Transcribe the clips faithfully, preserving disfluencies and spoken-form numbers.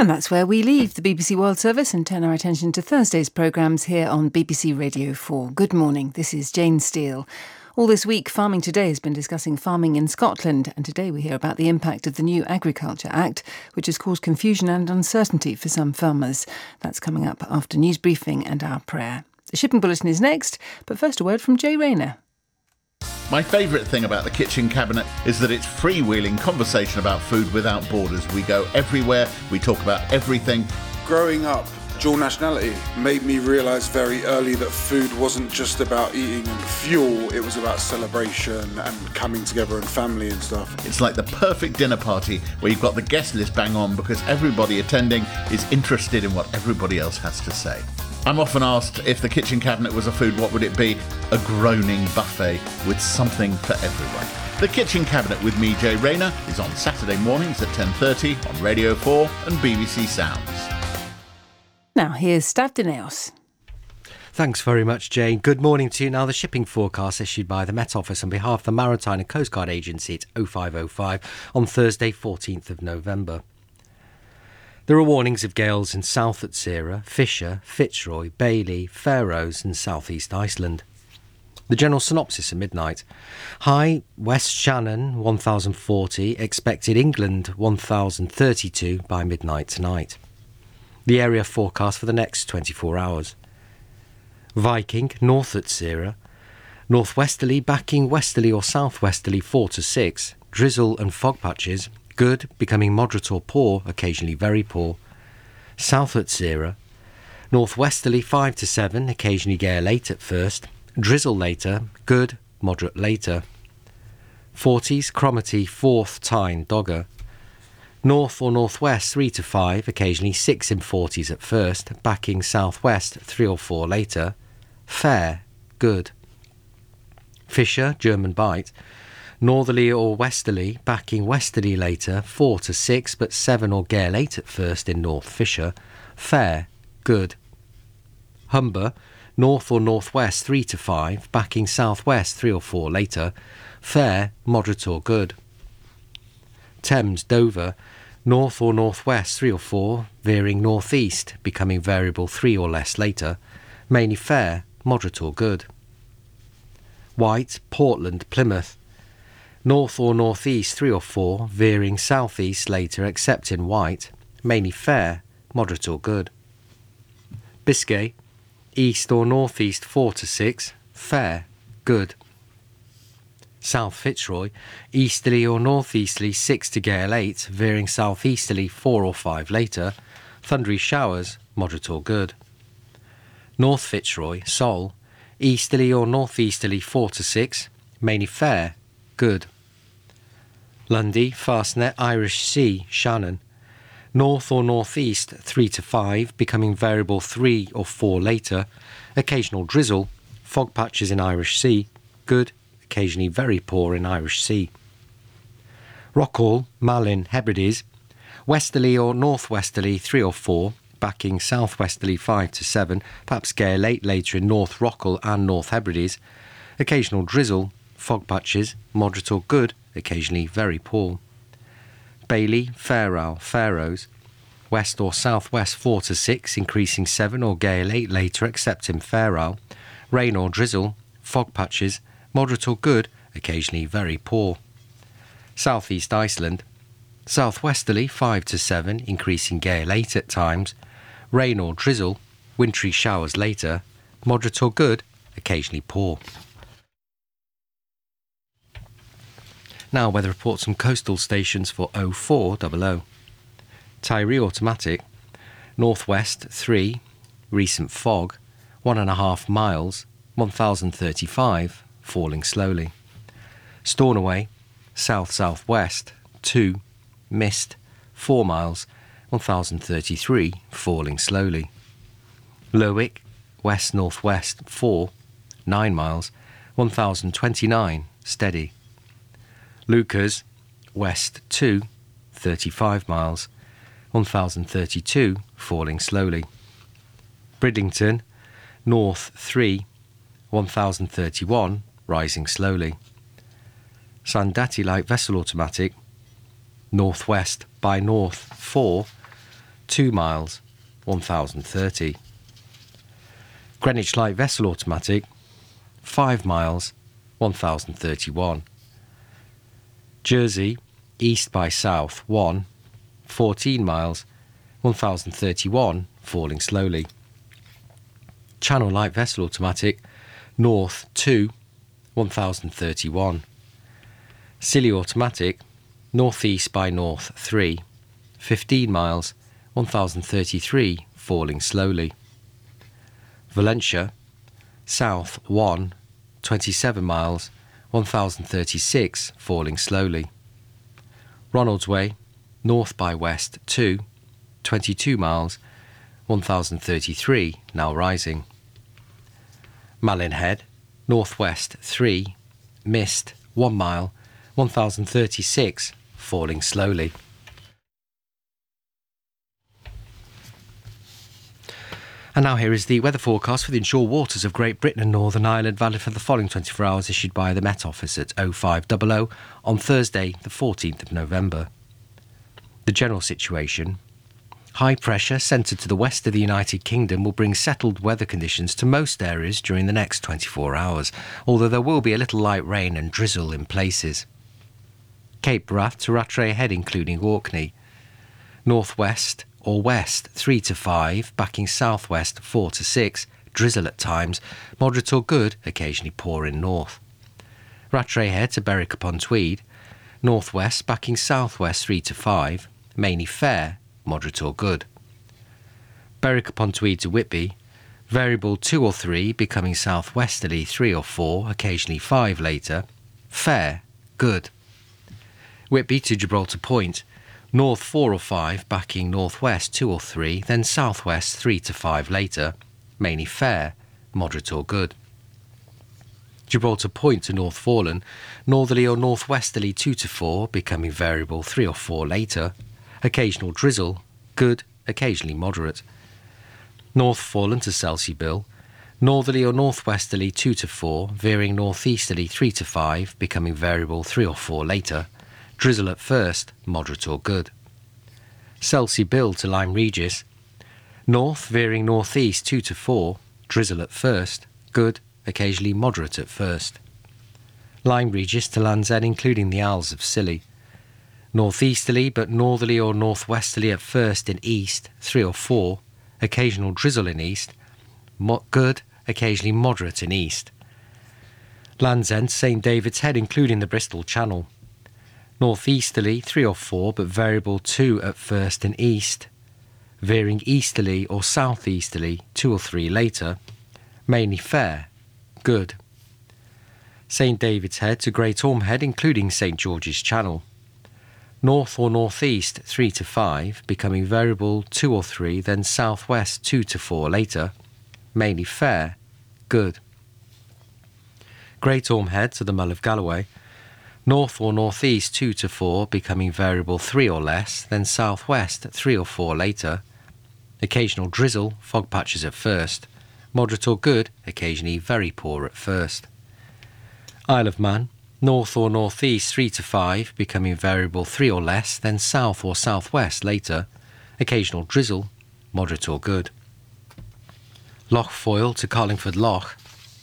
And that's where we leave the B B C World Service and turn our attention to Thursday's programmes here on B B C Radio four. Good morning, this is Jane Steele. All this week, Farming Today has been discussing farming in Scotland, and today we hear about the impact of the new Agriculture Act, which has caused confusion and uncertainty for some farmers. That's coming up after News Briefing and our prayer. The Shipping Bulletin is next, but first a word from Jay Rayner. My favourite thing about the Kitchen Cabinet is that it's freewheeling conversation about food without borders. We go everywhere, we talk about everything. Growing up, dual nationality made me realise very early that food wasn't just about eating and fuel, it was about celebration and coming together and family and stuff. It's like the perfect dinner party where you've got the guest list bang on because everybody attending is interested in what everybody else has to say. I'm often asked if the kitchen cabinet was a food, what would it be? A groaning buffet with something for everyone. The Kitchen Cabinet with me, Jay Rayner, is on Saturday mornings at ten thirty on Radio four and B B C Sounds. Now here's Stav Dineos. Thanks very much, Jane. Good morning to you. Now, the shipping forecast issued by the Met Office on behalf of the Maritime and Coast Guard Agency at oh five oh five on Thursday, fourteenth of November. There are warnings of gales in South Atsira, Fisher, Fitzroy, Bailey, Faroes and South East Iceland. The general synopsis at midnight. High, West Shannon, one thousand forty, expected England, one thousand thirty-two by midnight tonight. The area forecast for the next twenty-four hours. Viking, North Atsira, northwesterly backing westerly or southwesterly four to six, drizzle and fog patches, good, becoming moderate or poor, occasionally very poor. South Atsira, northwesterly five to seven, occasionally gale late at first, drizzle later, good, moderate later. Forties, Cromarty, fourth, Tyne, Dogger. North or northwest three to five, occasionally six in forties at first, backing southwest three or four later. Fair, good. Fisher, German Bight, northerly or westerly, backing westerly later, four to six, but seven or gale eight at first in North Fisher. Fair, good. Humber, north or northwest three to five, backing southwest three or four later. Fair, moderate or good. Thames, Dover, north or northwest three or four, veering northeast, becoming variable three or less later. Mainly fair, moderate or good. White, Portland, Plymouth, north or northeast three or four, veering southeast later except in White, mainly fair, moderate or good. Biscay, east or northeast four to six, fair, good. South Fitzroy, easterly or northeasterly six to gale eight, veering southeasterly four or five later, thundery showers, moderate or good. North Fitzroy, Sol, easterly or northeasterly four to six, mainly fair, good. Lundy, Fastnet, Irish Sea, Shannon, north or northeast three to five, becoming variable three or four later, occasional drizzle, fog patches in Irish Sea, good, occasionally very poor in Irish Sea. Rockall, Malin, Hebrides, westerly or northwesterly three or four, backing southwesterly five to seven, perhaps gale eight later in North Rockall and North Hebrides, occasional drizzle, fog patches, moderate or good, occasionally very poor. Bailey, Faroe, Faroes, west or southwest four to six, increasing seven or gale eight later except in Faroe, rain or drizzle, fog patches, moderate or good, occasionally very poor. South East Iceland, southwesterly five to seven, increasing gale eight at times, rain or drizzle, wintry showers later, moderate or good, occasionally poor. Now weather reports from coastal stations for oh four hundred. Tyree automatic, northwest three, recent fog, one and a half miles, one thousand thirty-five, falling slowly. Stornoway, south-southwest, two, mist, four miles, one thousand thirty-three, falling slowly. Lerwick, west-northwest, four, nine miles, one thousand twenty-nine, steady. Lucas, west two, thirty-five miles, one thousand thirty-two, falling slowly. Bridlington, north three, one thousand thirty-one, rising slowly. Sandati light vessel automatic, northwest by north four, two miles, one thousand thirty. Greenwich Light Vessel Automatic, five miles, one thousand thirty-one. Jersey, east by south, one, fourteen miles, one thousand thirty-one, falling slowly. Channel Light Vessel Automatic, north, two, one thousand thirty-one. Scilly Automatic, northeast by north, three, fifteen miles, one thousand thirty-three, falling slowly. Valentia, south, one, twenty-seven miles, one thousand thirty-six, falling slowly. Ronaldsway, north by west, two, twenty-two miles, one thousand thirty-three, now rising. Malin Head, northwest, three, mist, one mile, one thousand thirty-six, falling slowly. And now here is the weather forecast for the inshore waters of Great Britain and Northern Ireland, valid for the following twenty-four hours, issued by the Met Office at oh five hundred on Thursday, the fourteenth of November. The general situation: high pressure centred to the west of the United Kingdom will bring settled weather conditions to most areas during the next twenty-four hours, although there will be a little light rain and drizzle in places. Cape Wrath to Rattray Head, including Orkney. Northwest or west, three to five, backing southwest, four to six, drizzle at times, moderate or good, occasionally pour in north. Rattray Head to Berwick upon Tweed. Northwest, backing southwest, three to five, mainly fair, moderate or good. Berwick upon Tweed to Whitby, variable two or three, becoming southwesterly three or four, occasionally five later, fair, good. Whitby to Gibraltar Point, north four or five, backing northwest two or three, then southwest three to five later, mainly fair, moderate or good. Gibraltar Point to North Foreland, northerly or northwesterly two to four, becoming variable three or four later, occasional drizzle, good, occasionally moderate. North Foreland to Selsey Bill, northerly or northwesterly two to four, veering northeasterly three to five, becoming variable three or four later, drizzle at first, moderate or good. Selsey Bill to Lyme Regis, north veering northeast two to four, drizzle at first, good, occasionally moderate at first. Lyme Regis to Land's End, including the Isles of Scilly, northeasterly but northerly or northwesterly at first in east, three or four, occasional drizzle in east, mo- good, occasionally moderate in east. Land's End, Saint David's Head, including the Bristol Channel, northeasterly three or four but variable two at first in east, veering easterly or southeasterly two or three later, mainly fair, good. Saint David's Head to Great Orme Head, including Saint George's Channel, north or northeast three to five, becoming variable two or three, then southwest two to four later, mainly fair, good. Great Orme Head to the Mull of Galloway, north or northeast two to four, becoming variable three or less, then southwest three or four later, occasional drizzle, fog patches at first, moderate or good, occasionally very poor at first. Isle of Man, north or northeast three to five, becoming variable three or less, then south or southwest later, occasional drizzle, moderate or good. Loch Foyle to Carlingford Loch,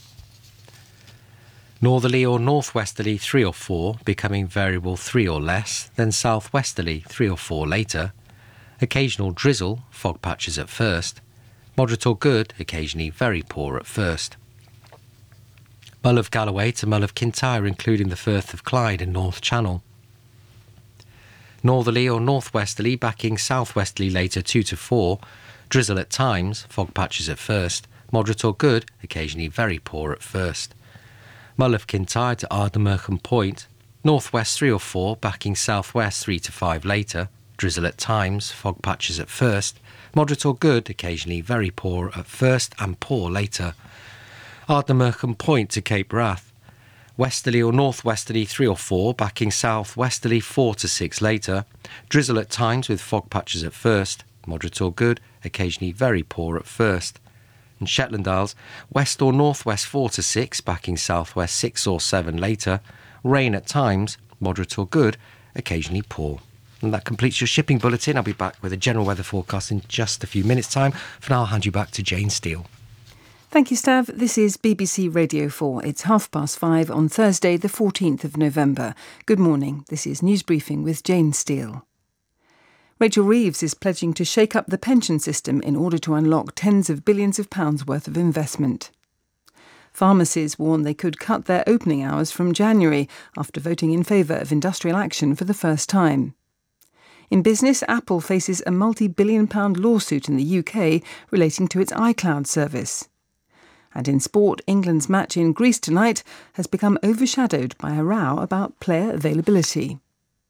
northerly or northwesterly three or four, becoming variable three or less, then southwesterly three or four later, occasional drizzle, fog patches at first, moderate or good, occasionally very poor at first. Mull of Galloway to Mull of Kintyre, including the Firth of Clyde and North Channel, northerly or northwesterly, backing southwesterly later two to four, drizzle at times, fog patches at first, moderate or good, occasionally very poor at first. Mull of Kintyre to Ardnamurchan Point, northwest three or four, backing southwest three to five later, drizzle at times, fog patches at first, moderate or good, occasionally very poor at first and poor later. Ardnamurchan Point to Cape Wrath, westerly or northwesterly three or four, backing southwesterly four to six later, drizzle at times with fog patches at first, moderate or good, occasionally very poor at first. And Shetland Isles, west or northwest four to six, backing southwest six or seven later, rain at times, moderate or good, occasionally poor. And that completes your shipping bulletin. I'll be back with a general weather forecast in just a few minutes' time. For now, I'll hand you back to Jane Steele. Thank you, Stav. This is B B C Radio four. It's half past five on Thursday, the fourteenth of November. Good morning. This is News Briefing with Jane Steele. Rachel Reeves is pledging to shake up the pension system in order to unlock tens of billions of pounds worth of investment. Pharmacies warn they could cut their opening hours from January after voting in favour of industrial action for the first time. In business, Apple faces a multi-billion pound lawsuit in the U K relating to its iCloud service. And in sport, England's match in Greece tonight has become overshadowed by a row about player availability.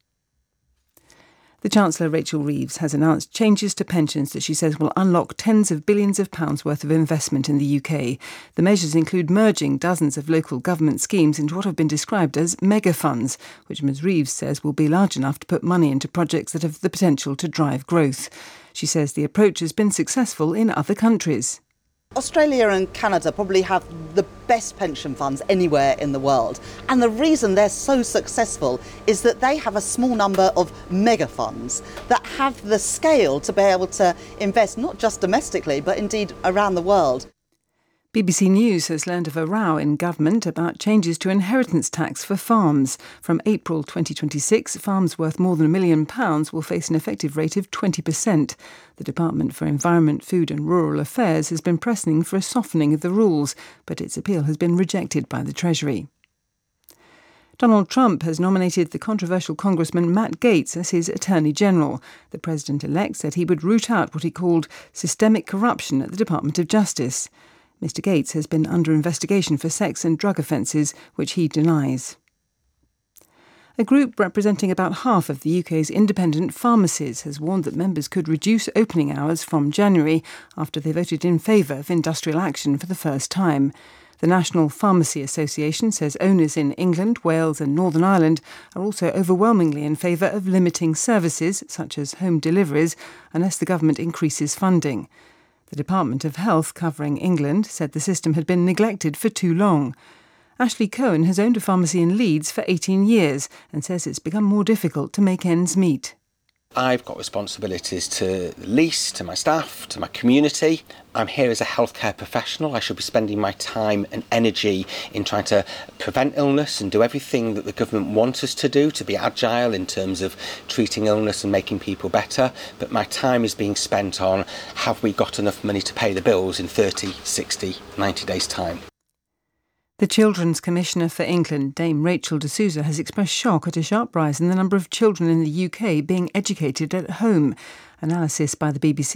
The Chancellor, Rachel Reeves, has announced changes to pensions that she says will unlock tens of billions of pounds worth of investment in the U K. The measures include merging dozens of local government schemes into what have been described as mega funds, which Ms Reeves says will be large enough to put money into projects that have the potential to drive growth. She says the approach has been successful in other countries. Australia and Canada probably have the best pension funds anywhere in the world. And the reason they're so successful is that they have a small number of mega funds that have the scale to be able to invest not just domestically, but indeed around the world. B B C News has learned of a row in government about changes to inheritance tax for farms. From April twenty twenty-six, farms worth more than a million pounds will face an effective rate of twenty percent. The Department for Environment, Food and Rural Affairs has been pressing for a softening of the rules, but its appeal has been rejected by the Treasury. Donald Trump has nominated the controversial Congressman Matt Gaetz as his Attorney General. The President-elect said he would root out what he called systemic corruption at the Department of Justice. Mister Gaetz has been under investigation for sex and drug offences, which he denies. A group representing about half of the U K's independent pharmacies has warned that members could reduce opening hours from January after they voted in favour of industrial action for the first time. The National Pharmacy Association says owners in England, Wales and Northern Ireland are also overwhelmingly in favour of limiting services, such as home deliveries, unless the government increases funding. The Department of Health, covering England, said the system had been neglected for too long. Ashley Cohen has owned a pharmacy in Leeds for eighteen years and says it's become more difficult to make ends meet. I've got responsibilities to the lease, to my staff, to my community. I'm here as a healthcare professional. I should be spending my time and energy in trying to prevent illness and do everything that the government wants us to do, to be agile in terms of treating illness and making people better. But my time is being spent on, have we got enough money to pay the bills in thirty, sixty, ninety days' time? The Children's Commissioner for England, Dame Rachel de Souza, has expressed shock at a sharp rise in the number of children in the U K being educated at home. Analysis by the B B C